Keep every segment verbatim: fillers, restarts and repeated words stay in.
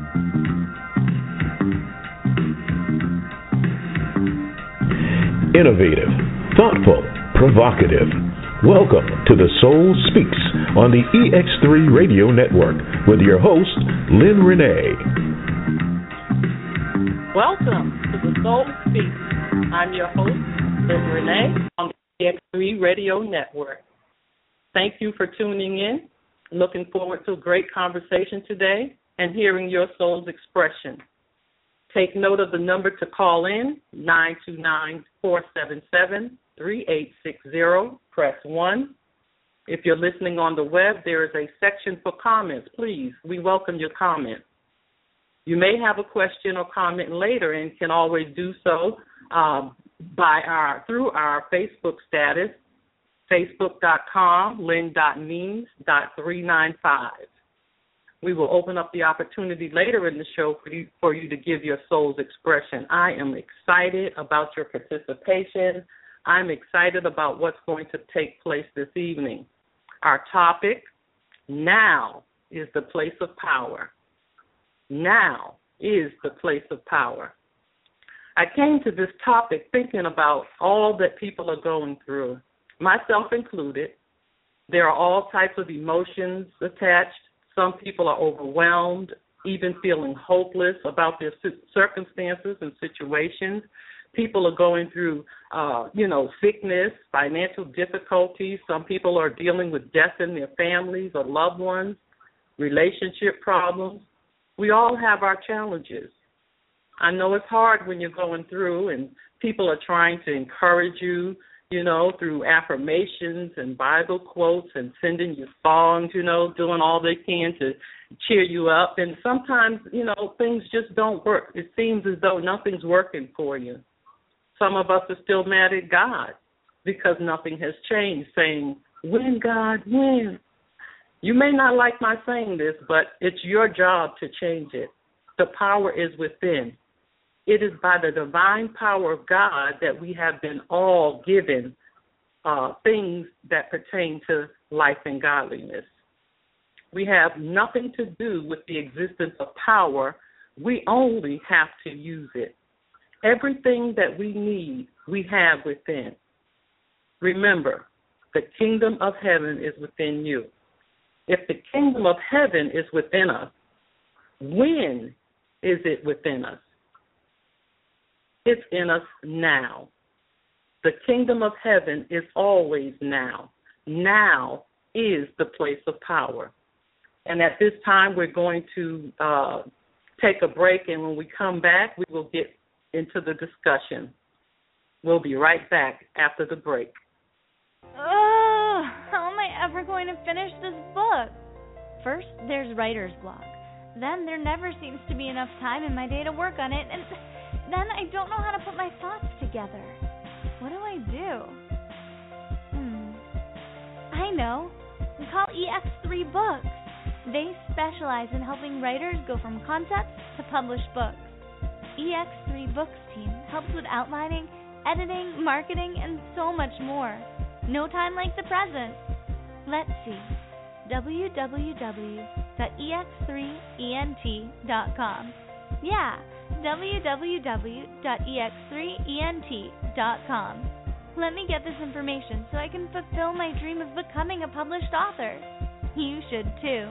Innovative, thoughtful, provocative. Welcome to The Soul Speaks on the E X three Radio Network with your host, Lynn Renee. Welcome to The Soul Speaks. I'm your host, Lynn Renee, on the E X three Radio Network. Thank you for tuning in. Looking forward to a great conversation today and hearing your soul's expression. Take note of the number to call in, nine two nine, four seven seven, three eight six zero. Press one. If you're listening on the web, there is a section for comments. Please, we welcome your comments. You may have a question or comment later and can always do so um, by our through our Facebook status, facebook.com, lynn.means dot three nine five. We will open up the opportunity later in the show for you, for you to give your soul's expression. I am excited about your participation. I'm excited about what's going to take place this evening. Our topic, now is the place of power. Now is the place of power. I came to this topic thinking about all that people are going through, myself included. There are all types of emotions attached. Some people are overwhelmed, even feeling hopeless about their circumstances and situations. People are going through, uh, you know, sickness, financial difficulties. Some people are dealing with death in their families or loved ones, relationship problems. We all have our challenges. I know it's hard when you're going through and people are trying to encourage you, you know, through affirmations and Bible quotes and sending you songs, you know, doing all they can to cheer you up. And sometimes, you know, things just don't work. It seems as though nothing's working for you. Some of us are still mad at God because nothing has changed, saying, when, God, when? You may not like my saying this, but it's your job to change it. The power is within. It is by the divine power of God that we have been all given uh, things that pertain to life and godliness. We have nothing to do with the existence of power. We only have to use it. Everything that we need, we have within. Remember, the kingdom of heaven is within you. If the kingdom of heaven is within us, when is it within us? It's in us now. The kingdom of heaven is always now. Now is the place of power. And at this time, we're going to uh, take a break, and when we come back, we will get into the discussion. We'll be right back after the break. Oh, how am I ever going to finish this book? First, there's writer's block. Then there never seems to be enough time in my day to work on it, and then I don't know how to put my thoughts together. What do I do? Hmm. I know. We call E X three Books. They specialize in helping writers go from concept to published books. E X three Books team helps with outlining, editing, marketing, and so much more. No time like the present. Let's see. w w w dot e x three ent dot com. Yeah, w w w dot e x three ent dot com. Let me get this information so I can fulfill my dream of becoming a published author. You should too.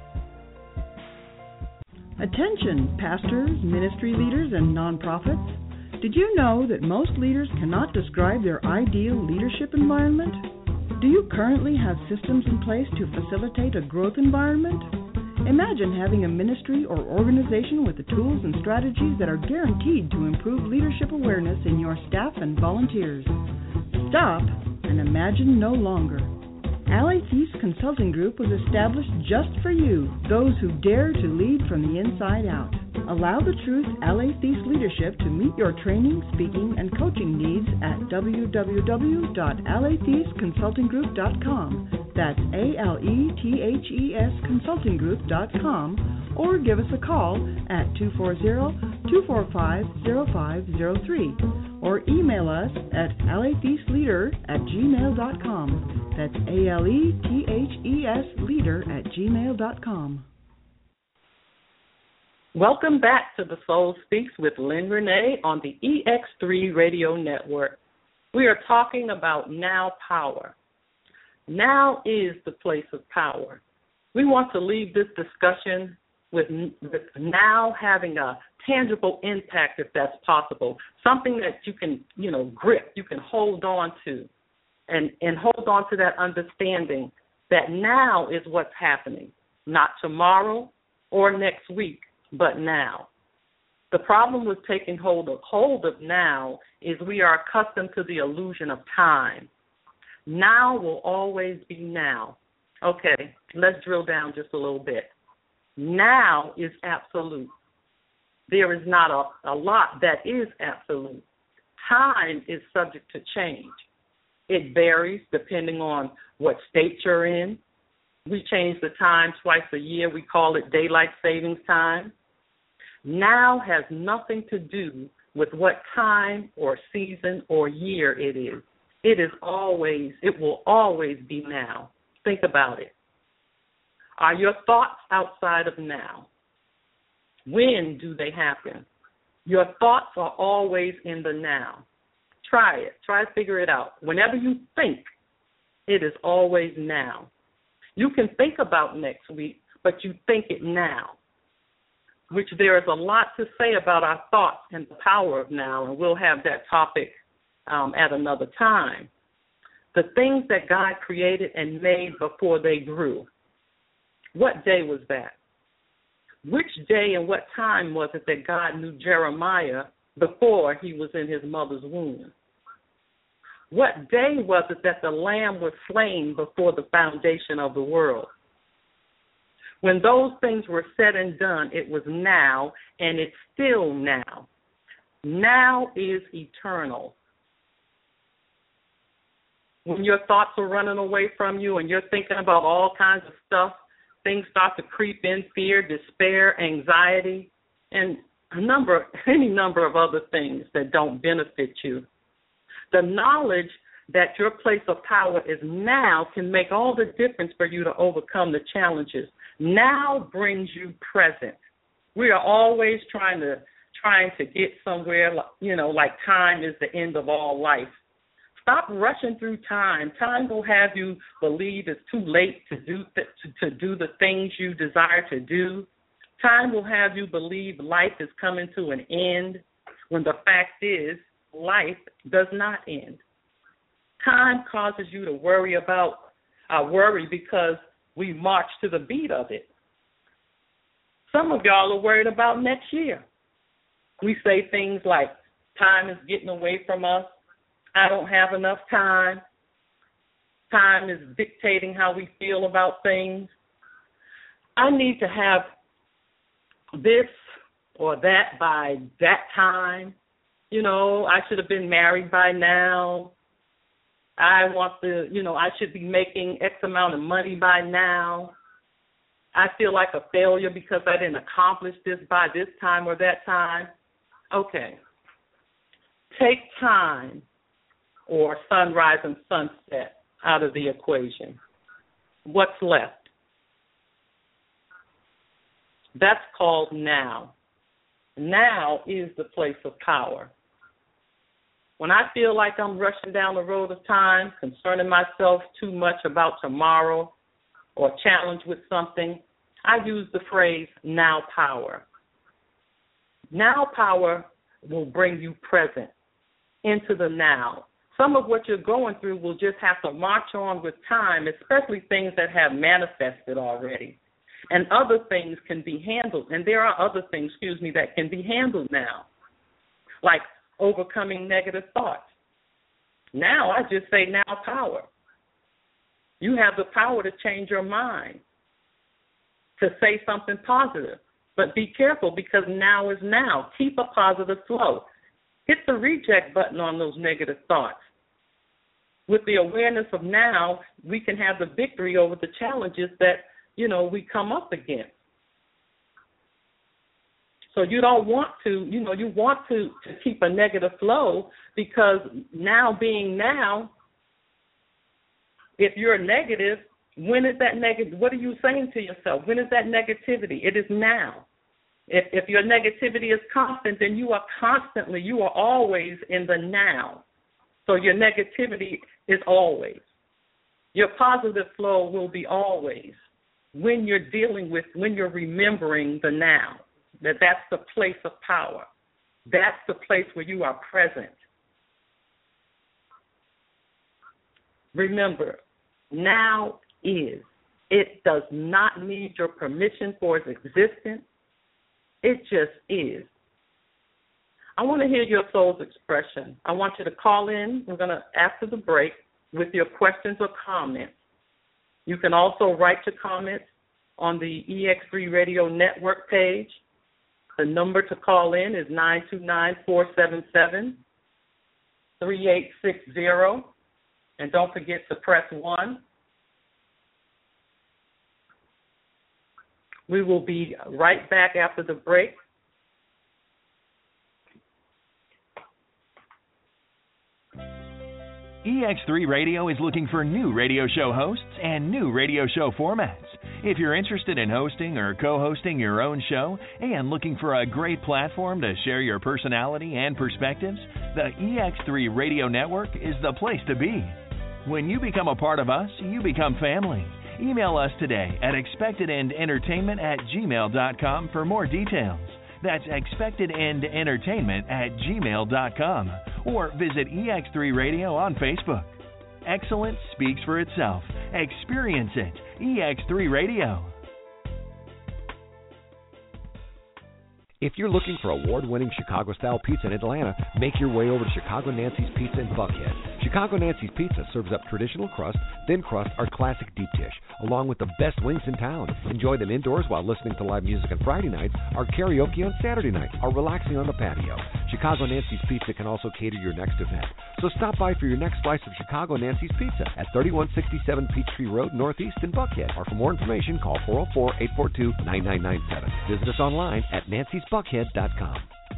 Attention, pastors, ministry leaders, and nonprofits. Did you know that most leaders cannot describe their ideal leadership environment? Do you currently have systems in place to facilitate a growth environment? Imagine having a ministry or organization with the tools and strategies that are guaranteed to improve leadership awareness in your staff and volunteers. Stop and imagine no longer. Alley Thies Consulting Group was established just for you, those who dare to lead from the inside out. Allow the Truth Alley Thies leadership to meet your training, speaking, and coaching needs at w w w dot alley thies consulting group dot com. That's A L E T H E S consulting group dot com, or give us a call at two four zero, two four five, zero five zero three, or email us at alley thies leader at gmail dot com. That's A L E T H E S leader at gmail dot com. Welcome back to The Soul Speaks with Lynn Renee on the E X three Radio Network. We are talking about now power. Now is the place of power. We want to leave this discussion with, with now having a tangible impact, if that's possible, something that you can, you know, grip, you can hold on to, and, and hold on to that understanding that now is what's happening, not tomorrow or next week, but now. The problem with taking hold of hold of now is we are accustomed to the illusion of time. Now will always be now. Okay, let's drill down just a little bit. Now is absolute. There is not a, a lot that is absolute. Time is subject to change. It varies depending on what state you're in. We change the time twice a year. We call it daylight savings time. Now has nothing to do with what time or season or year it is. It is always, it will always be now. Think about it. Are your thoughts outside of now? When do they happen? Your thoughts are always in the now. Try it. Try to figure it out. Whenever you think, it is always now. You can think about next week, but you think it now, which there is a lot to say about our thoughts and the power of now, and we'll have that topic um, at another time. The things that God created and made before they grew. What day was that? Which day and what time was it that God knew Jeremiah before he was in his mother's womb? What day was it that the lamb was slain before the foundation of the world? When those things were said and done, it was now, and it's still now. Now is eternal. When your thoughts are running away from you and you're thinking about all kinds of stuff, things start to creep in, fear, despair, anxiety, and a number, any number of other things that don't benefit you. The knowledge that your place of power is now can make all the difference for you to overcome the challenges. Now brings you present. We are always trying to trying to get somewhere, you know, like time is the end of all life. Stop rushing through time. Time will have you believe it's too late to do th- to, to do the things you desire to do. Time will have you believe life is coming to an end when the fact is life does not end. Time causes you to worry about uh, worry because we march to the beat of it. Some of y'all are worried about next year. We say things like, time is getting away from us. I don't have enough time. Time is dictating how we feel about things. I need to have this or that by that time. You know, I should have been married by now. I want to, you know, I should be making X amount of money by now. I feel like a failure because I didn't accomplish this by this time or that time. Okay. Take time or sunrise and sunset out of the equation. What's left? That's called now. Now is the place of power. When I feel like I'm rushing down the road of time, concerning myself too much about tomorrow or challenged with something, I use the phrase now power. Now power will bring you present into the now. Some of what you're going through will just have to march on with time, especially things that have manifested already. And other things can be handled, and there are other things, excuse me, that can be handled now, like overcoming negative thoughts. Now I just say now power. You have the power to change your mind, to say something positive. But be careful because now is now. Keep a positive flow. Hit the reject button on those negative thoughts. With the awareness of now, we can have the victory over the challenges that, you know, we come up against. So you don't want to, you know, you want to, to keep a negative flow because now being now, if you're negative, when is that negative? What are you saying to yourself? When is that negativity? It is now. If, if your negativity is constant, then you are constantly, you are always in the now. So your negativity is always. Your positive flow will be always when you're dealing with, when you're remembering the now, that that's the place of power. That's the place where you are present. Remember, now is. It does not need your permission for its existence. It just is. I want to hear your soul's expression. I want you to call in. We're going to, after the break, with your questions or comments. You can also write your comments on the E X three Radio Network page. The number to call in is nine two nine, four seven seven, three eight six zero. And don't forget to press one. We will be right back after the break. E X three Radio is looking for new radio show hosts and new radio show formats. If you're interested in hosting or co-hosting your own show and looking for a great platform to share your personality and perspectives, the E X three Radio Network is the place to be. When you become a part of us, you become family. Email us today at expectedendentertainment at gmail dot com for more details. That's expectedendentertainment at gmail dot com. Or visit E X three Radio on Facebook. Excellence speaks for itself. Experience it. E X three Radio. If you're looking for award-winning Chicago-style pizza in Atlanta, make your way over to Chicago Nancy's Pizza in Buckhead. Chicago Nancy's Pizza serves up traditional crust, thin crust, or classic deep dish, along with the best wings in town. Enjoy them indoors while listening to live music on Friday nights, or karaoke on Saturday night, or relaxing on the patio. Chicago Nancy's Pizza can also cater your next event. So stop by for your next slice of Chicago Nancy's Pizza at thirty-one sixty-seven Peachtree Road, Northeast in Buckhead. Or for more information, call four oh four, eight four two, nine nine nine seven. Visit us online at nancys buckhead dot com.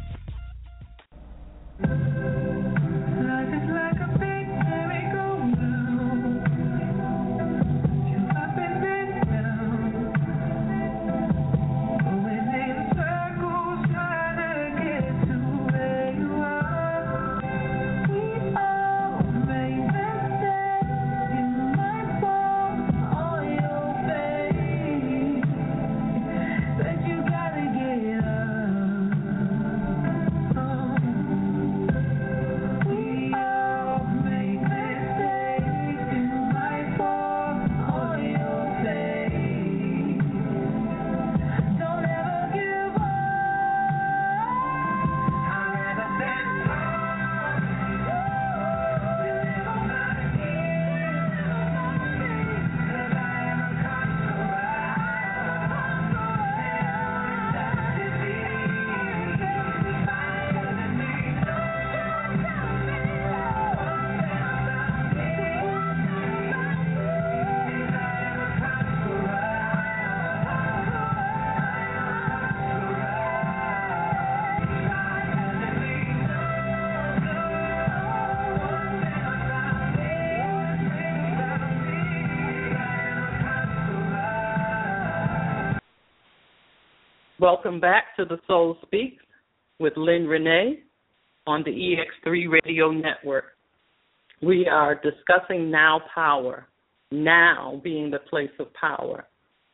Welcome back to The Soul Speaks with Lynn Renee on the E X three Radio Network. We are discussing now power, now being the place of power.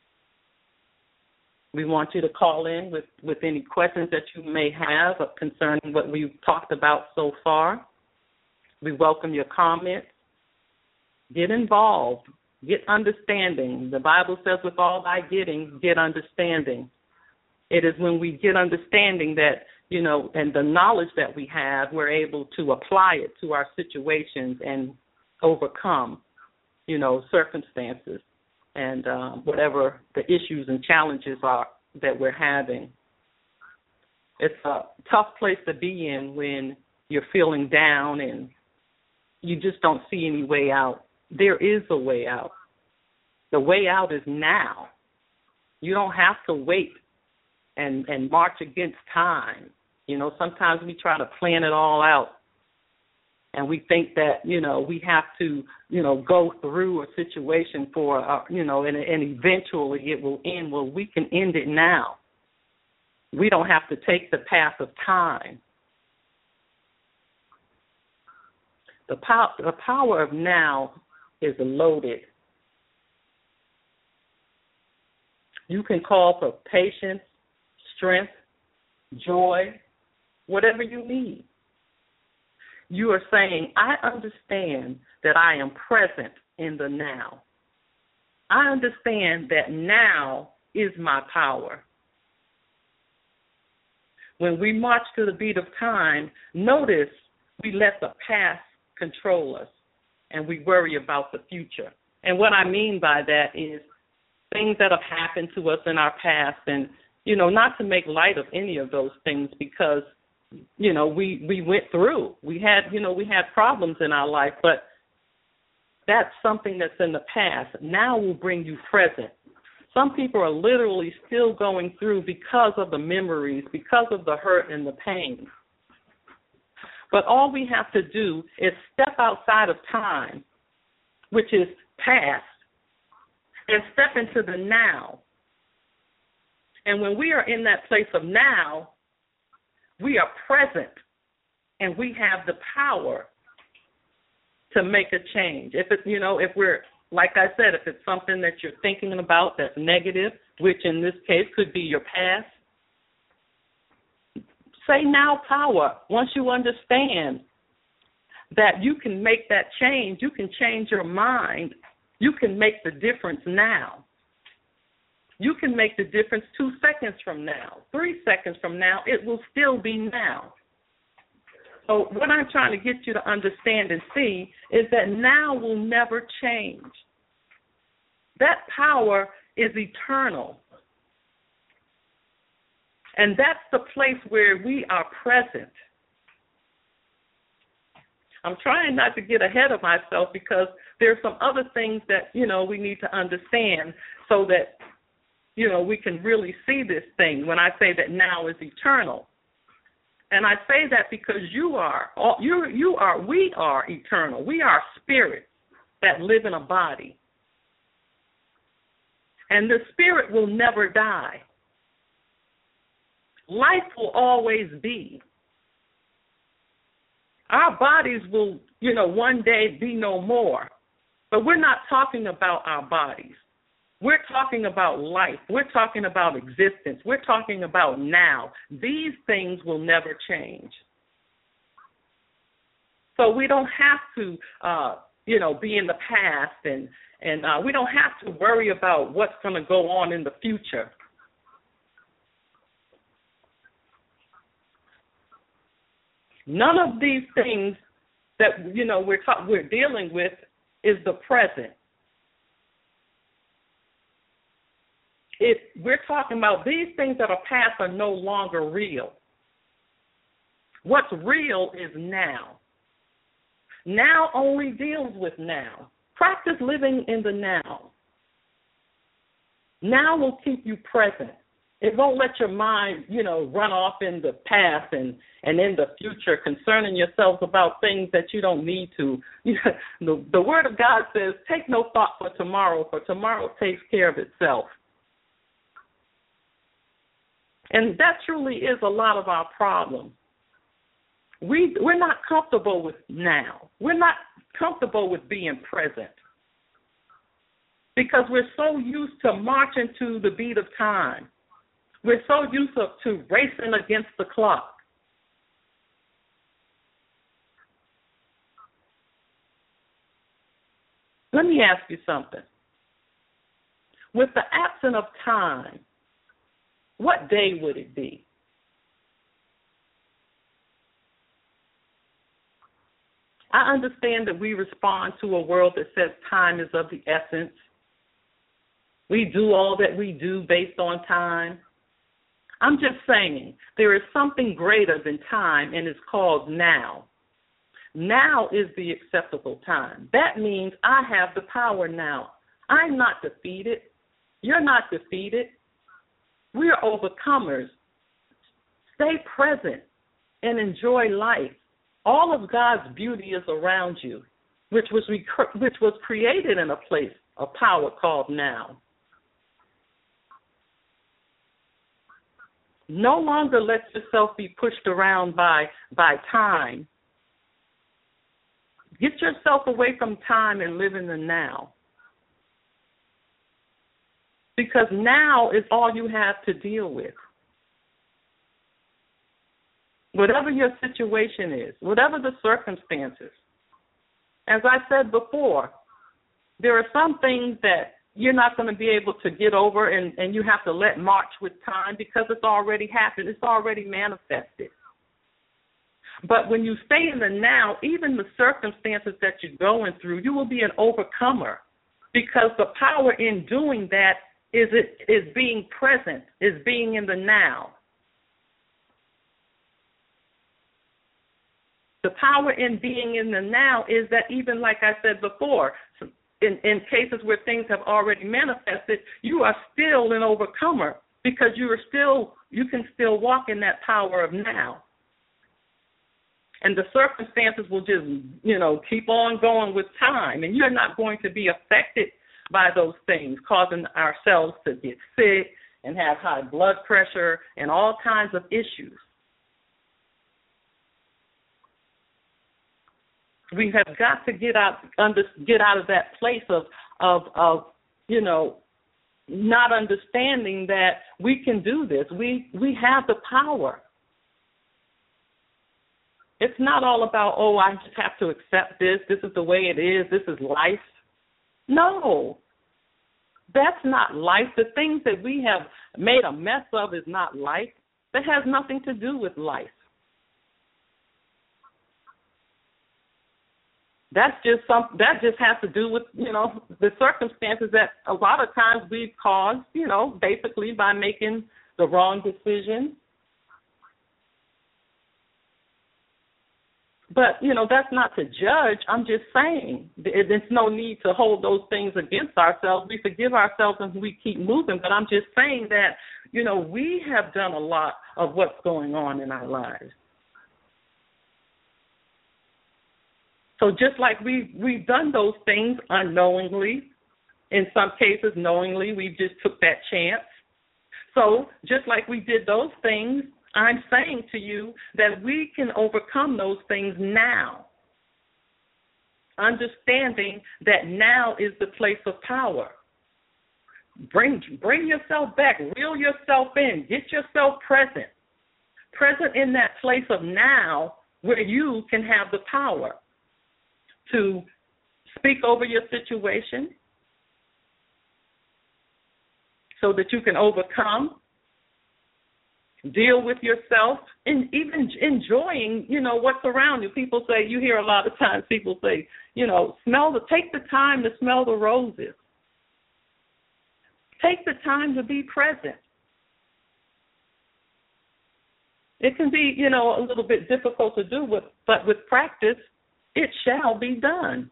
We want you to call in with, with any questions that you may have concerning what we've talked about so far. We welcome your comments. Get involved. Get understanding. The Bible says, with all thy getting, get understanding. It is when we get understanding that, you know, and the knowledge that we have, we're able to apply it to our situations and overcome, you know, circumstances and uh, whatever the issues and challenges are that we're having. It's a tough place to be in when you're feeling down and you just don't see any way out. There is a way out. The way out is now. You don't have to wait and and march against time. You know, sometimes we try to plan it all out, and we think that, you know, we have to, you know, go through a situation for, uh, you know, and, and eventually it will end. Well, we can end it now. We don't have to take the path of time. The power, the power of now is loaded. You can call for patience, strength, joy, whatever you need. You are saying, I understand that I am present in the now. I understand that now is my power. When we march to the beat of time, notice we let the past control us and we worry about the future. And what I mean by that is things that have happened to us in our past, and, you know, not to make light of any of those things because, you know, we, we went through. We had, you know, we had problems in our life, but that's something that's in the past. Now will bring you present. Some people are literally still going through because of the memories, because of the hurt and the pain. But all we have to do is step outside of time, which is past, and step into the now. And when we are in that place of now, we are present and we have the power to make a change. If it, you know, if we're, like I said, if it's something that you're thinking about that's negative, which in this case could be your past, say now power. Once you understand that you can make that change, you can change your mind, you can make the difference now. You can make the difference two seconds from now, three seconds from now, it will still be now. So what I'm trying to get you to understand and see is that now will never change. That power is eternal. And that's the place where we are present. I'm trying not to get ahead of myself because there's some other things that, you know, we need to understand so that, you know, we can really see this thing when I say that now is eternal. And I say that because you are, you, you are, we are eternal. We are spirits that live in a body. And the spirit will never die. Life will always be. Our bodies will, you know, one day be no more. But we're not talking about our bodies. We're talking about life. We're talking about existence. We're talking about now. These things will never change. So we don't have to, uh, you know, be in the past, and, and uh, we don't have to worry about what's going to go on in the future. None of these things that, you know, we're ta- we're dealing with is the present. If we're talking about these things that are past are no longer real. What's real is now. Now only deals with now. Practice living in the now. Now will keep you present. It won't let your mind, you know, run off in the past and, and in the future, concerning yourselves about things that you don't need to. the, the Word of God says, take no thought for tomorrow, for tomorrow takes care of itself. And that truly is a lot of our problem. We, we're not comfortable with now. We're not comfortable with being present because we're so used to marching to the beat of time. We're so used to, to racing against the clock. Let me ask you something. With the absence of time, what day would it be? I understand that we respond to a world that says time is of the essence. We do all that we do based on time. I'm just saying there is something greater than time, and it's called now. Now is the acceptable time. That means I have the power now. I'm not defeated. You're not defeated. We are overcomers. Stay present and enjoy life. All of God's beauty is around you, which was rec- which was created in a place of power called now. No longer let yourself be pushed around by by time. Get yourself away from time and live in the now. Because now is all you have to deal with. Whatever your situation is, whatever the circumstances, as I said before, there are some things that you're not going to be able to get over and, and you have to let march with time because it's already happened. It's already manifested. But when you stay in the now, even the circumstances that you're going through, you will be an overcomer because the power in doing that is it is being present, is being in the now. The power in being in the now is that even like I said before, in, in cases where things have already manifested, you are still an overcomer because you are still you can still walk in that power of now. And the circumstances will just, you know, keep on going with time, and you're not going to be affected by those things, causing ourselves to get sick and have high blood pressure and all kinds of issues. We have got to get out, under, get out of that place of, of, of, you know, not understanding that we can do this. We we have the power. It's not all about, oh, I just have to accept this. This is the way it is. This is life. No, that's not life. The things that we have made a mess of is not life. That has nothing to do with life. That's just some. That just has to do with, you know, the circumstances that a lot of times we've caused, you know, basically by making the wrong decision. But, you know, that's not to judge. I'm just saying there's no need to hold those things against ourselves. We forgive ourselves and we keep moving. But I'm just saying that, you know, we have done a lot of what's going on in our lives. So just like we've, we've done those things unknowingly, in some cases knowingly, we just took that chance. So just like we did those things, I'm saying to you that we can overcome those things now, understanding that now is the place of power. Bring, bring yourself back, reel yourself in, get yourself present, present in that place of now where you can have the power to speak over your situation so that you can overcome, deal with yourself, and even enjoying, you know, what's around you. People say, you hear a lot of times people say, you know, smell the, take the time to smell the roses. Take the time to be present. It can be, you know, a little bit difficult to do, with, but with practice, it shall be done.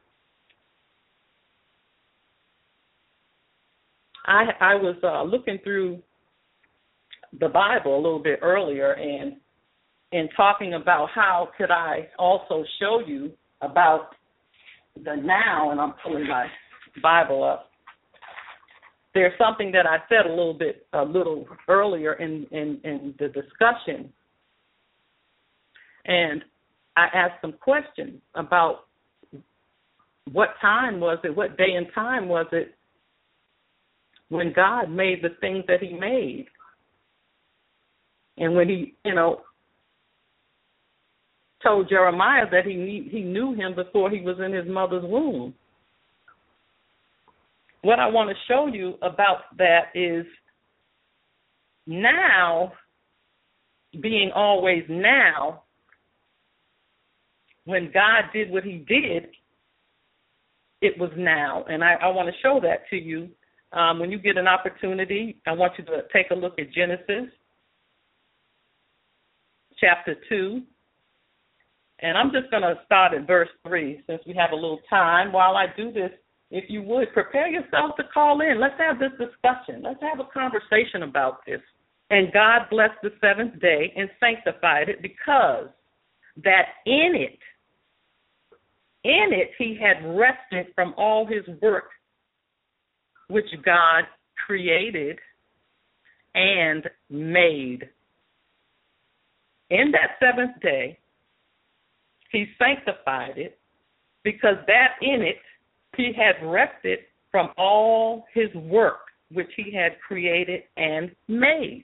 I, I was uh, looking through the Bible a little bit earlier and and talking about how could I also show you about the now, and I'm pulling my Bible up. There's something that I said a little bit a little earlier in, in, in the discussion, and I asked some questions about what time was it, what day and time was it when God made the things that he made. And when he, you know, told Jeremiah that he he knew him before he was in his mother's womb. What I want to show you about that is now being always now. When God did what he did, it was now. And I, I want to show that to you. Um, when you get an opportunity, I want you to take a look at Genesis chapter two. And I'm just going to start at verse three since we have a little time. While I do this, if you would, prepare yourself to call in. Let's have this discussion. Let's have a conversation about this. And God blessed the seventh day and sanctified it because that in it, in it he had rested from all his work which God created and made. In that seventh day, he sanctified it, because that in it he had rested from all his work which he had created and made.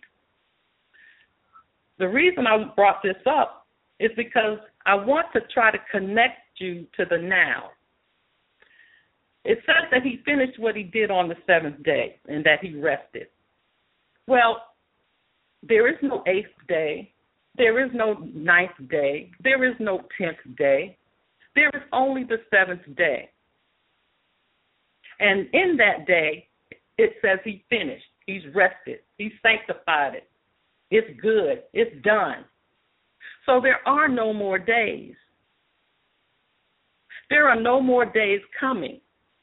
The reason I brought this up is because I want to try to connect you to the now. It says that he finished what he did on the seventh day and that he rested. Well, there is no eighth day. There is no ninth day. There is no tenth day. There is only the seventh day. And in that day, it says he finished. He's rested. He sanctified it. It's good. It's done. So there are no more days. There are no more days coming.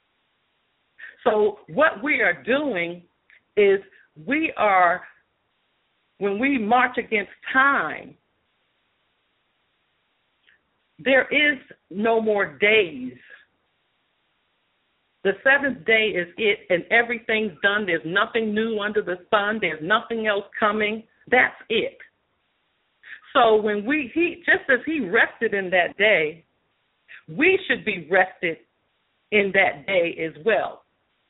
So what we are doing is we are, when we march against time, there is no more days. The seventh day is it, and everything's done. There's nothing new under the sun. There's nothing else coming. That's it. So when we, he, just as he rested in that day, we should be rested in that day as well.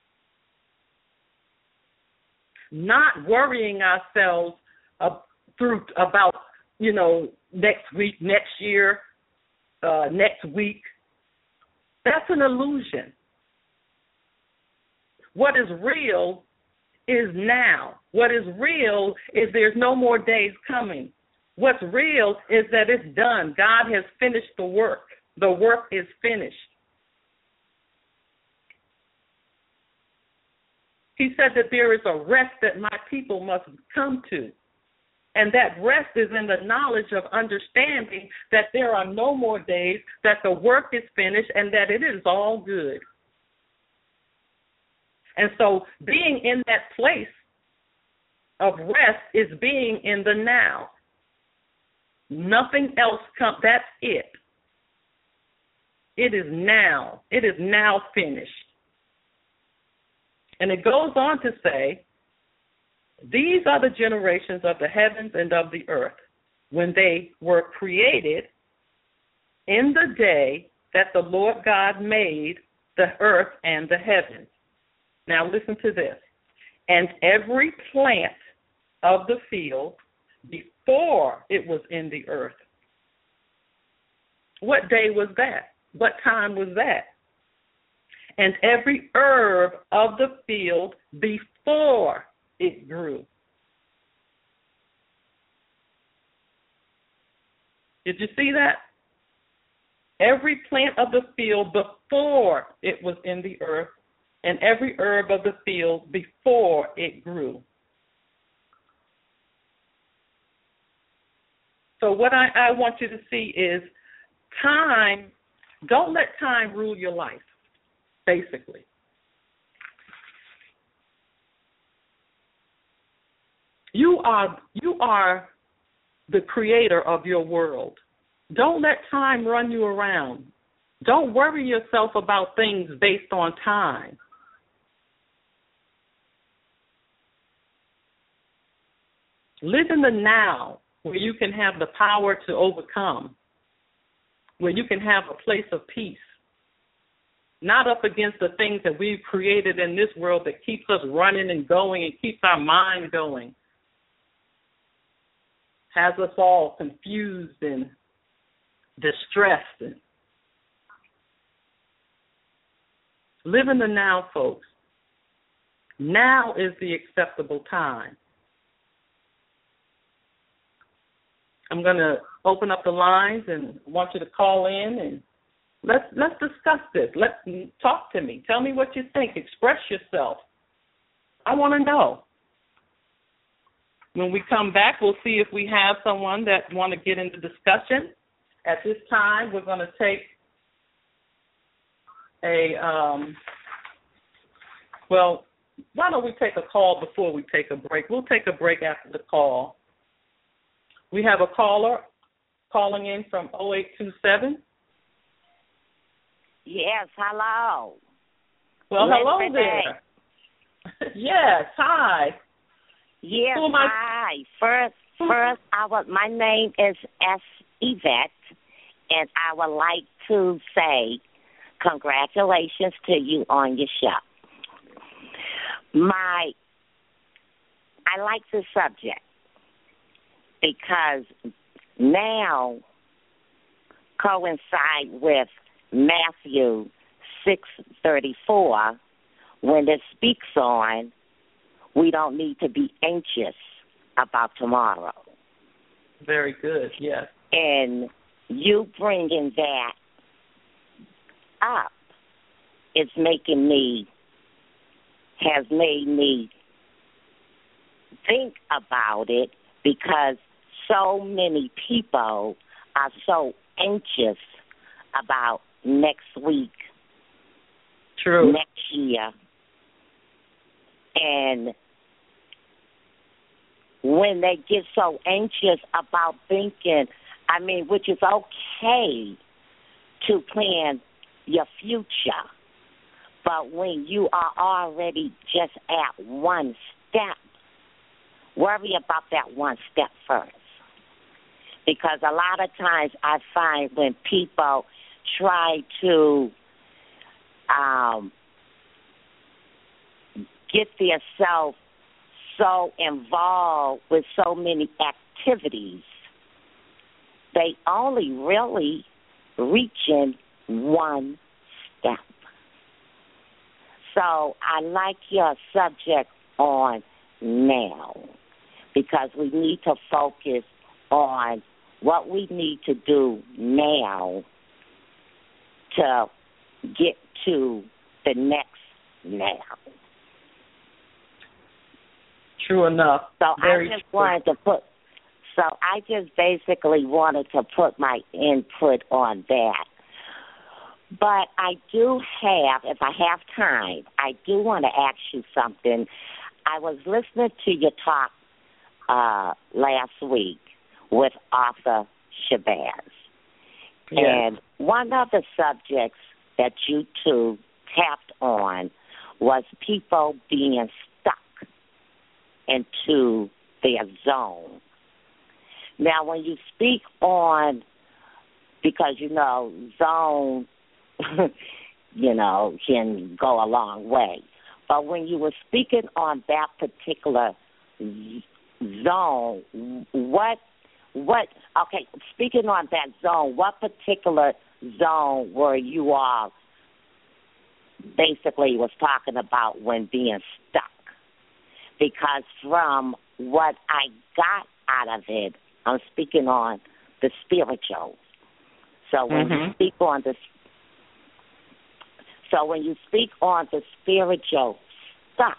Not worrying ourselves uh, through about, you know, next week, next year, uh, next week. That's an illusion. What is real is now. What is real is there's no more days coming. What's real is that it's done. God has finished the work. The work is finished. He said that there is a rest that my people must come to. And that rest is in the knowledge of understanding that there are no more days, that the work is finished, and that it is all good. And so being in that place of rest is being in the now. Nothing else comes. That's it. It is now. It is now finished. And it goes on to say, these are the generations of the heavens and of the earth, when they were created in the day that the Lord God made the earth and the heavens. Now listen to this. And every plant of the field before it was in the earth. What day was that? What time was that? And every herb of the field before it grew. Did you see that? Every plant of the field before it was in the earth, and every herb of the field before it grew. So what I, I want you to see is time, don't let time rule your life, basically. You are you are the creator of your world. Don't let time run you around. Don't worry yourself about things based on time. Live in the now, where you can have the power to overcome, where you can have a place of peace, not up against the things that we've created in this world that keeps us running and going and keeps our mind going, has us all confused and distressed. And live in the now, folks. Now is the acceptable time. I'm going to open up the lines and want you to call in and let's let's discuss this. Let's talk to me. Tell me what you think. Express yourself. I want to know. When we come back, we'll see if we have someone that want to get into discussion. At this time, we're going to take a, um, well, why don't we take a call before we take a break? We'll take a break after the call. We have a caller calling in from oh eight two seven. Yes, hello. Well, hello Elizabeth. there. Yes, hi. Yes, Who am I? hi. First, first, I would, my name is S. Yvette, and I would like to say congratulations to you on your show. My, I like this subject because now coincide with Matthew six thirty-four when it speaks on we don't need to be anxious about tomorrow. Very good, yes. And you bringing that up is making me, has made me think about it because so many people are so anxious about next week, True. next year. And when they get so anxious about thinking, I mean, which is okay to plan your future, but when you are already just at one step, worry about that one step first. Because a lot of times I find when people try to um, get themselves so involved with so many activities, they only really reaching one step. So I like your subject on now because we need to focus on what we need to do now to get to the next now. True enough. So Very I just true. wanted to put, so I just basically wanted to put my input on that. But I do have, if I have time, I do want to ask you something. I was listening to your talk uh, last week with Arthur Shabazz. Yes. And one of the subjects that you two tapped on was people being stuck into their zone. Now, when you speak on, because, you know, zone, you know, can go a long way. But when you were speaking on that particular z- zone, what, what, okay, speaking on that zone, what particular zone were you all basically was talking about when being stuck? Because from what I got out of it, I'm speaking on the spiritual. So when Mm-hmm. you speak on the So when you speak on the spiritual stuck,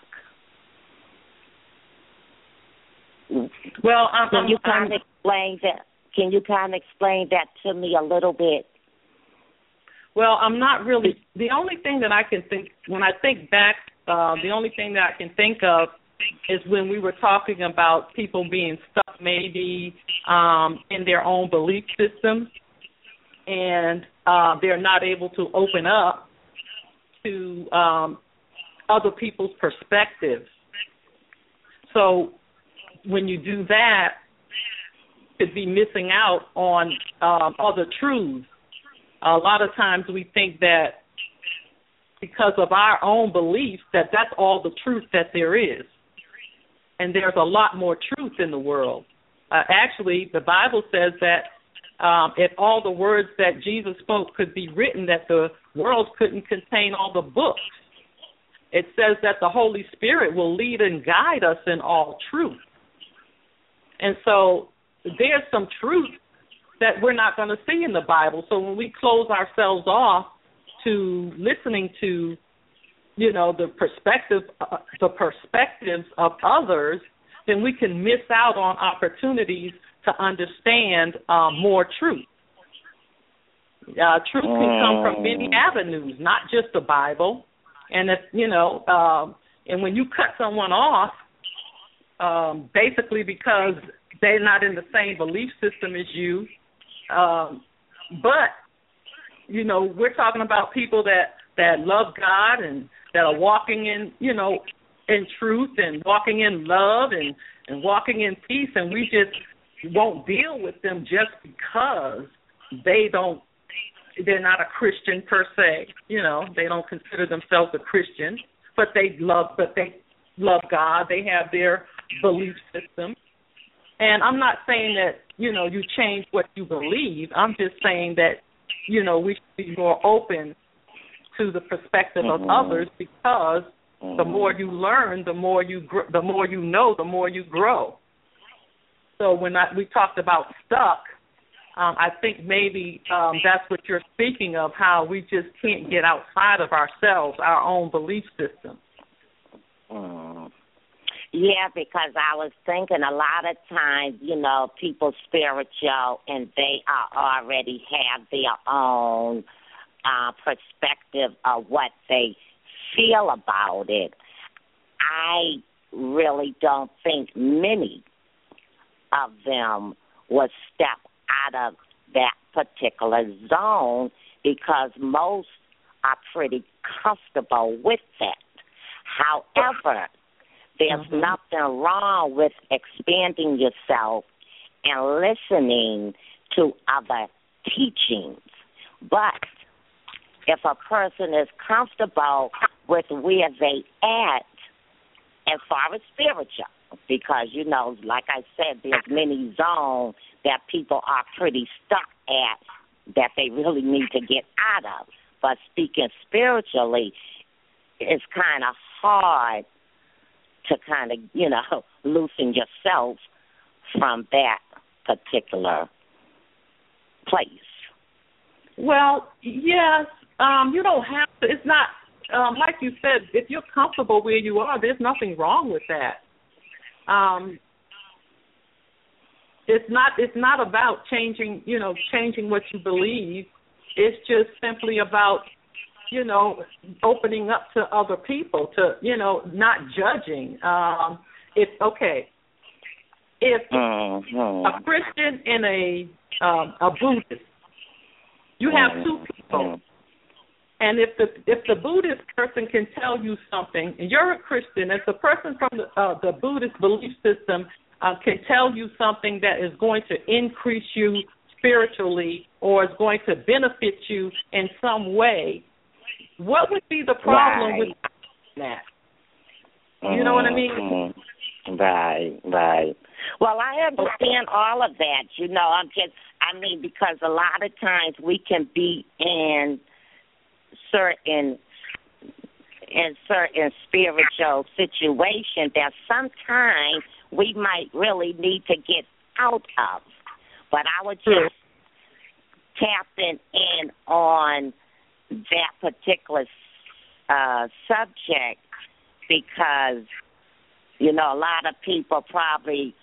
well, I'm, can you I'm, kind of explain that? Can you kind of explain that to me a little bit? Well, I'm not really. The only thing that I can think when I think back, uh, the only thing that I can think of is when we were talking about people being stuck, maybe um, in their own belief system, and uh, they're not able to open up to um, other people's perspectives. So when you do that, you could be missing out on um, other truths. A lot of times we think that because of our own beliefs that that's all the truth that there is. And there's a lot more truth in the world. Uh, actually, the Bible says that um, if all the words that Jesus spoke could be written, that the world couldn't contain all the books. It says that the Holy Spirit will lead and guide us in all truth. And so there's some truth that we're not going to see in the Bible. So when we close ourselves off to listening to, you know, the perspective, uh, the perspectives of others, then we can miss out on opportunities to understand uh, more truth. Uh, truth can come from many avenues, not just the Bible. And if you know, um, and when you cut someone off, um, basically because they're not in the same belief system as you, um, but you know, we're talking about people that, that love God and that are walking in, you know, in truth and walking in love and and walking in peace, and we just won't deal with them just because they don't, they're not a Christian per se. You know, they don't consider themselves a Christian, but they love, but they love God. They have their belief system. And I'm not saying that, you know, you change what you believe. I'm just saying that, you know, we should be more open to the perspective mm-hmm. of others, because mm-hmm. the more you learn, the more you gr- the more you know, the more you grow. So when I, we talked about stuck, um, I think maybe um, that's what you're speaking of, how we just can't get outside of ourselves, our own belief system. Mm. Yeah, because I was thinking a lot of times, you know, people spiritual and they are already have their own uh, perspective of what they feel about it. I really don't think many of them would step out of that particular zone, because most are pretty comfortable with that. However, there's mm-hmm. nothing wrong with expanding yourself and listening to other teachings. But if a person is comfortable with where they at as far as spiritual, because, you know, like I said, there's many zones that people are pretty stuck at that they really need to get out of. But speaking spiritually, it's kind of hard to kind of, you know, loosen yourself from that particular place. Well, yes, um, you don't have to. It's not, um, like you said, if you're comfortable where you are, there's nothing wrong with that. Um, it's not. It's not about changing, you know, changing what you believe. It's just simply about, you know, opening up to other people, to, you know, not judging. Um, if okay, if mm-hmm. a Christian and a um, a Buddhist, you have two people, and if the if the Buddhist person can tell you something, and you're a Christian, if the person from the, uh, the Buddhist belief system uh, can tell you something that is going to increase you spiritually or is going to benefit you in some way, what would be the problem right. with that? You know what I mean? Right, right. Well, I understand all of that. You know, I'm just, I mean, because a lot of times we can be in certain, in certain spiritual situations that sometimes we might really need to get out of. But I was just tapping in on that particular uh, subject because, you know, a lot of people probably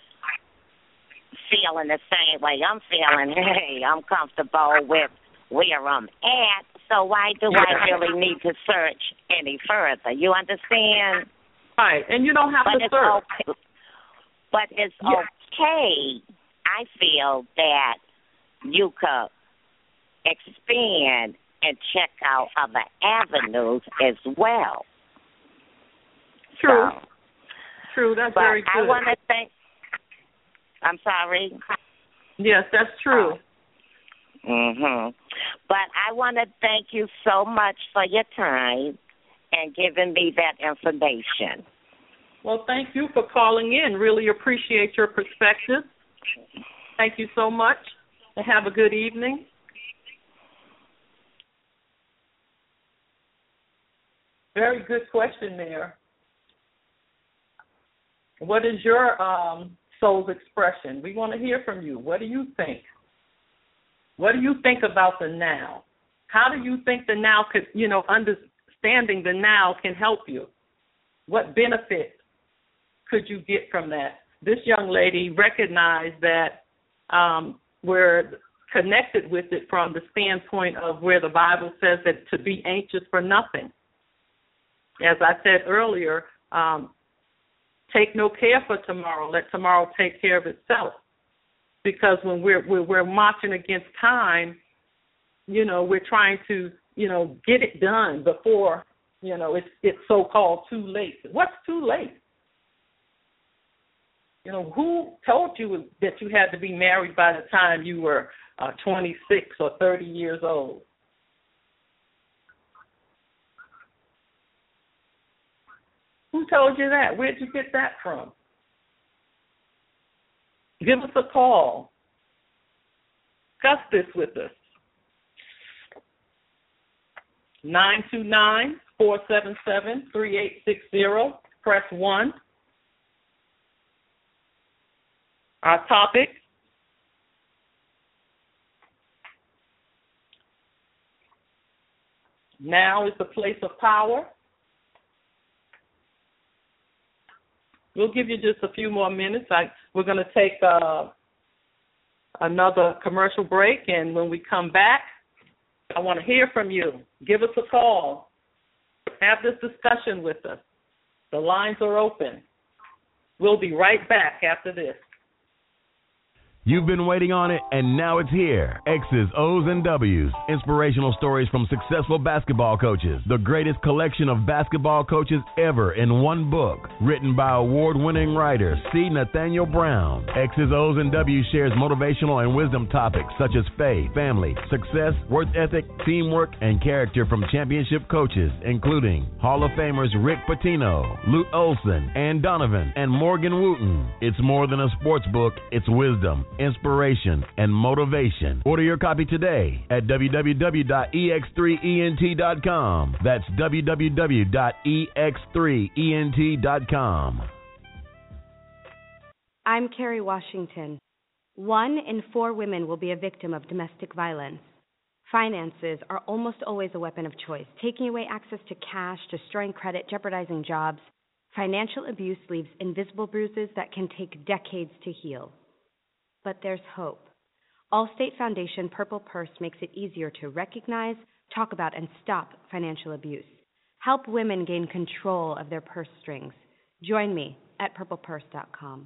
feeling the same way I'm feeling. Hey, I'm comfortable with where I'm at, so why do I really need to search any further? You understand? Right, and you don't have but to it's search. Okay. But it's yeah. okay, I feel, that you could expand and check out other avenues as well. True. So, True, that's but very good. I want to thank, I'm sorry. Yes, that's true. Mhm. But I want to thank you so much for your time and giving me that information. Well, thank you for calling in. Really appreciate your perspective. Thank you so much, and have a good evening. Very good question there. What is your um, soul's expression? We want to hear from you. What do you think? What do you think about the now? How do you think the now could, you know, understanding the now can help you? What benefit could you get from that? This young lady recognized that um, we're connected with it from the standpoint of where the Bible says that to be anxious for nothing. As I said earlier, um, take no care for tomorrow. Let tomorrow take care of itself. Because when we're, we're we're marching against time, you know, we're trying to, you know, get it done before, you know, it's it's so-called too late. What's too late? You know, who told you that you had to be married by the time you were uh, twenty-six or thirty years old? Who told you that? Where'd you get that from? Give us a call. Discuss this with us. nine two nine, four seven seven, three eight six zero. Press one. Our topic, now is the place of power. We'll give you just a few more minutes. I, we're going to take uh, another commercial break, and when we come back, I want to hear from you. Give us a call. Have this discussion with us. The lines are open. We'll be right back after this. You've been waiting on it, and now it's here. X's, O's, and W's. Inspirational stories from successful basketball coaches. The greatest collection of basketball coaches ever in one book. Written by award-winning writer C. Nathaniel Brown. X's, O's, and W's shares motivational and wisdom topics such as faith, family, success, work ethic, teamwork, and character from championship coaches, including Hall of Famers Rick Pitino, Lute Olson, Ann Donovan, and Morgan Wooten. It's more than a sports book. It's wisdom, inspiration, and motivation. Order your copy today at w w w dot e x three e n t dot com. That's w w w dot e x three e n t dot com. I'm Kerry Washington. One in four women will be a victim of domestic violence. Finances are almost always a weapon of choice, taking away access to cash, destroying credit, jeopardizing jobs. Financial abuse leaves invisible bruises that can take decades to heal. But there's hope. Allstate Foundation Purple Purse makes it easier to recognize, talk about, and stop financial abuse. Help women gain control of their purse strings. Join me at purple purse dot com.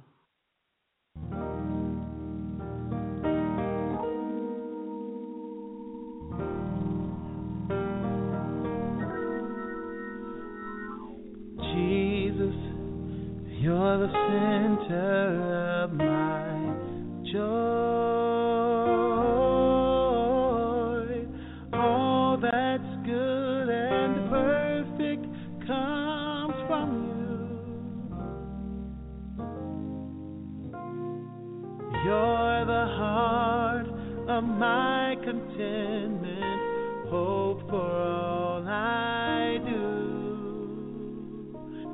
Jesus, you're the center of my joy. All that's good and perfect comes from you. You're the heart of my contentment, hope for all I do.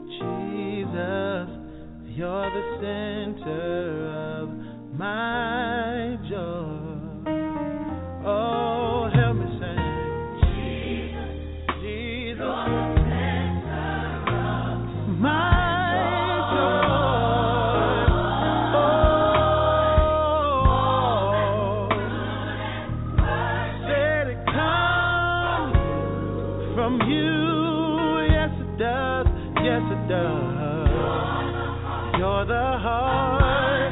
Jesus, you're the center of my joy. Oh, help me sing. Jesus, Jesus, you're the center of my joy. Oh, said it comes from you. Yes, it does. Yes, it does. You're the heart.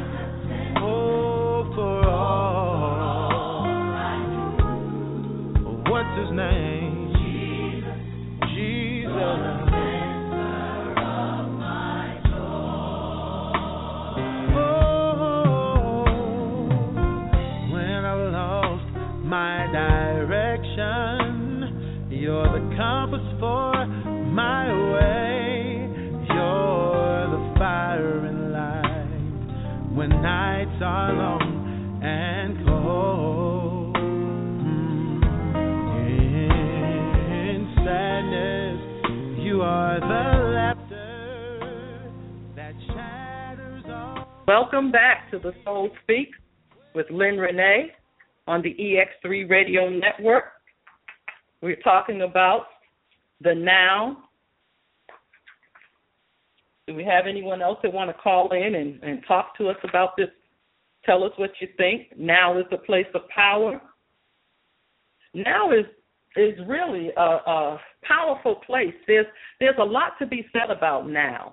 His name, Jesus, Jesus, the center of my joy. Oh, when I've lost my direction, you're the compass for my way. You're the fire and light when nights are long and cold. You are the laughter that shatters all. Welcome back to the Soul Speaks with Lynn Renee on the E X three Radio Network. We're talking about the now. Do we have anyone else that want to call in and, and talk to us about this? Tell us what you think. Now is the place of power. Now is is really a, a powerful place. There's there's a lot to be said about now.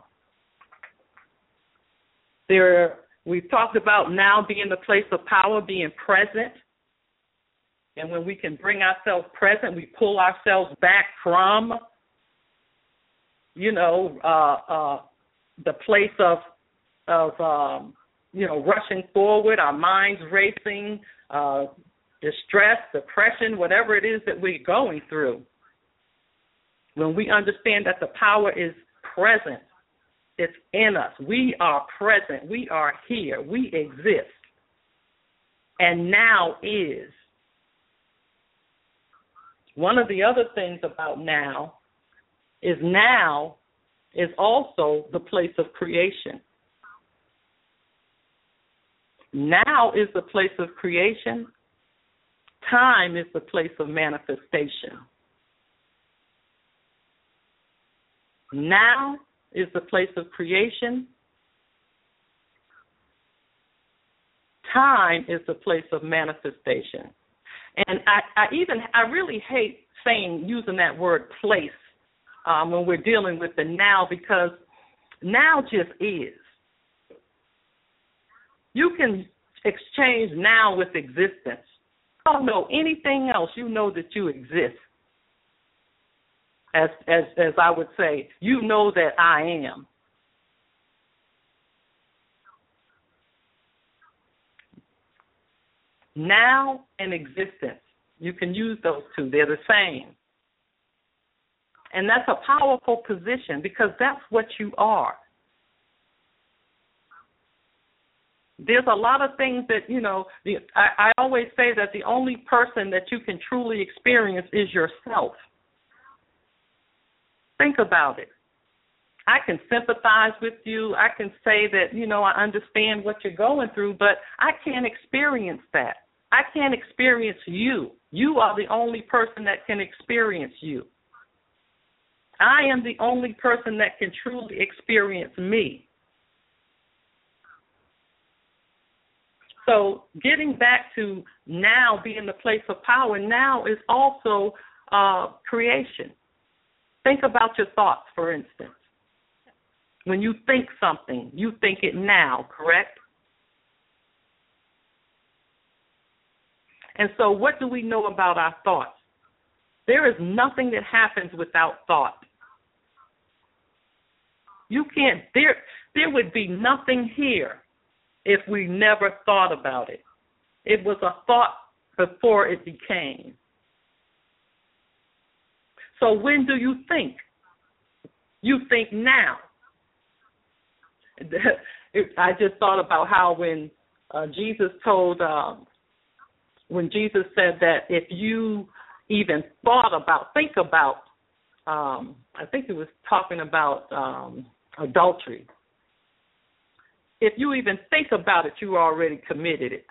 There, we've talked about now being the place of power, being present. And when we can bring ourselves present, we pull ourselves back from, you know, uh, uh, the place of of, um, you know, rushing forward, our minds racing, uh, distress, depression, whatever it is that we're going through. When we understand that the power is present, it's in us. We are present. We are here. We exist. And now is. One of the other things about now is now is also the place of creation. Now is the place of creation. Time is the place of manifestation. Now is the place of creation. Time is the place of manifestation. And I, I even, I really hate saying, using that word place um, when we're dealing with the now, because now just is. You can exchange now with existence. Don't know anything else, you know that you exist. As, as, as I would say, you know that I am. Now and existence, you can use those two. They're the same. And that's a powerful position because that's what you are. There's a lot of things that, you know, the, I, I always say that the only person that you can truly experience is yourself. Think about it. I can sympathize with you. I can say that, you know, I understand what you're going through, but I can't experience that. I can't experience you. You are the only person that can experience you. I am the only person that can truly experience me. So getting back to now being the place of power, now is also uh, creation. Think about your thoughts, for instance. When you think something, you think it now, correct? And so what do we know about our thoughts? There is nothing that happens without thought. You can't, there, there would be nothing here if we never thought about it. It was a thought before it became. So when do you think? You think now. I just thought about how when uh, Jesus told, um, when Jesus said that if you even thought about, think about, um, I think he was talking about um, adultery. If you even think about it, you already committed it.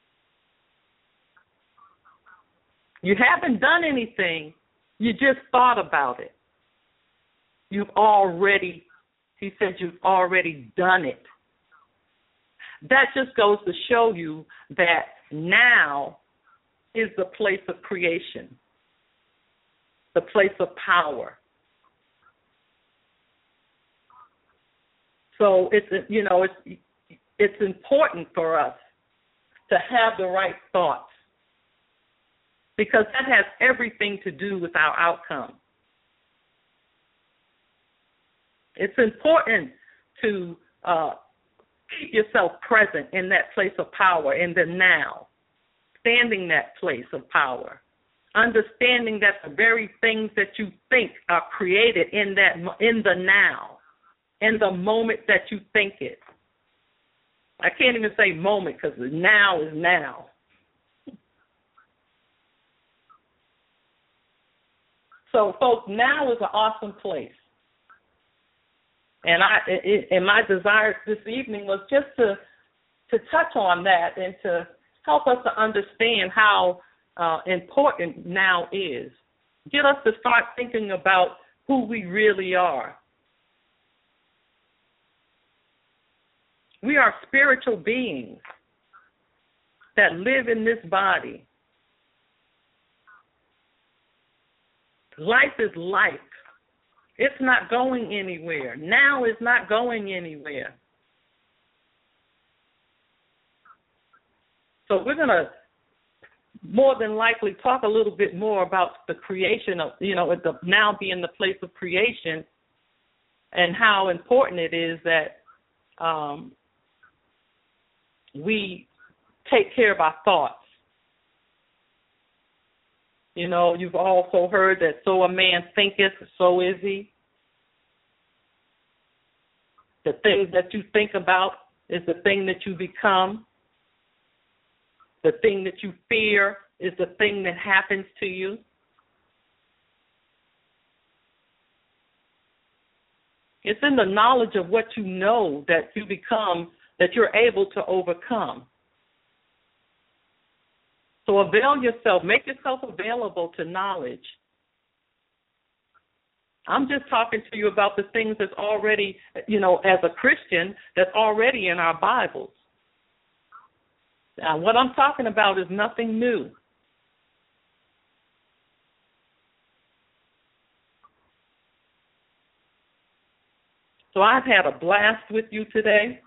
You haven't done anything. You just thought about it. You've already, he said, you've already done it. That just goes to show you that now is the place of creation, the place of power. So it's, you know, it's it's important for us to have the right thoughts because that has everything to do with our outcome. It's important to uh, keep yourself present in that place of power, in the now, standing that place of power, understanding that the very things that you think are created in that in the now, in the moment that you think it. I can't even say moment because now is now. So, folks, now is an awesome place. And I, it, and my desire this evening was just to to touch on that and to help us to understand how uh, important now is. Get us to start thinking about who we really are. We are spiritual beings that live in this body. Life is life. It's not going anywhere. Now is not going anywhere. So we're going to more than likely talk a little bit more about the creation of, you know, the now being the place of creation and how important it is that um, we take care of our thoughts. You know, you've also heard that so a man thinketh, so is he. The thing that you think about is the thing that you become. The thing that you fear is the thing that happens to you. It's in the knowledge of what you know that you become, that you're able to overcome. So avail yourself, make yourself available to knowledge. I'm just talking to you about the things that's already, you know, as a Christian, that's already in our Bibles. Now, what I'm talking about is nothing new. So I've had a blast with you today.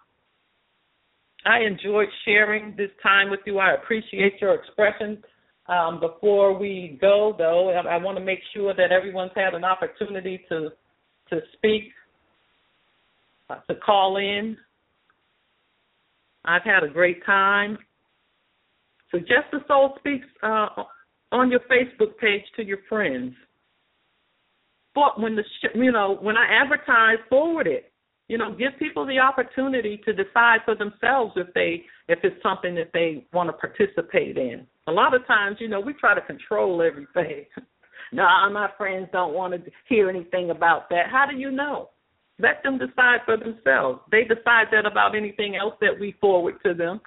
I enjoyed sharing this time with you. I appreciate your expression. Um, before we go, though, I, I want to make sure that everyone's had an opportunity to to speak, uh, to call in. I've had a great time. Suggest the Soul Speaks uh, on your Facebook page to your friends. But when the sh- you know when I advertise, forward it. You know, give people the opportunity to decide for themselves if they if it's something that they want to participate in. A lot of times, you know, we try to control everything. No, my friends don't want to hear anything about that. How do you know? Let them decide for themselves. They decide that about anything else that we forward to them.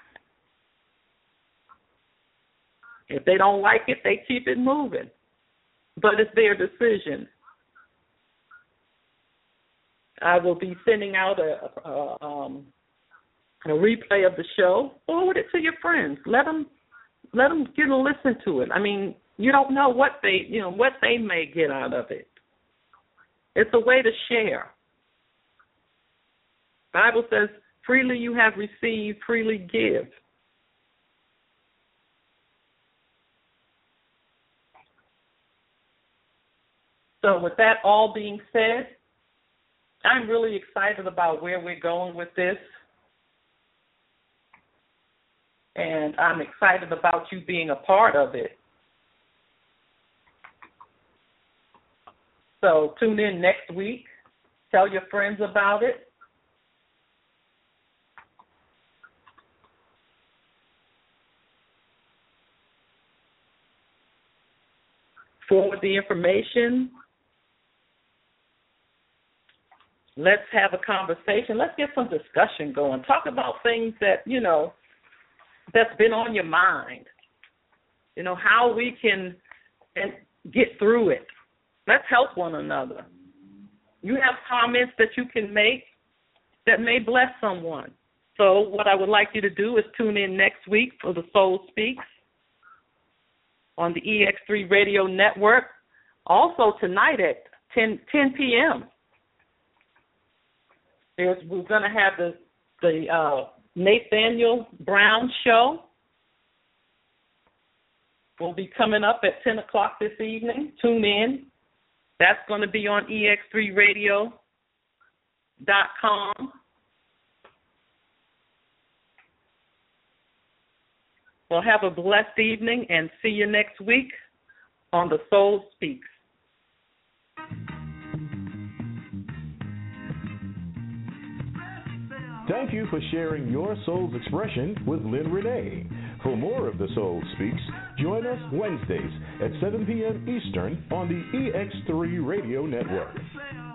If they don't like it, they keep it moving. But it's their decision. I will be sending out a, a, um, a replay of the show. Forward it to your friends. Let them let them get a listen to it. I mean, you don't know what they you know what they may get out of it. It's a way to share. The Bible says, "Freely you have received, freely give." So, with that all being said, I'm really excited about where we're going with this. And I'm excited about you being a part of it. So tune in next week. Tell your friends about it. Forward the information. Let's have a conversation. Let's get some discussion going. Talk about things that, you know, that's been on your mind. You know, how we can and get through it. Let's help one another. You have comments that you can make that may bless someone. So what I would like you to do is tune in next week for the Soul Speaks on the E X three Radio Network. Also tonight at ten p.m. There's, we're going to have the, the uh, Nathaniel Brown Show. Will be coming up at ten o'clock this evening. Tune in. That's going to be on E X three radio dot com. Well, have a blessed evening and see you next week on The Soul Speaks. Thank you for sharing your soul's expression with Lynn Renee. For more of The Soul Speaks, join us Wednesdays at seven p.m. Eastern on the E X three Radio Network.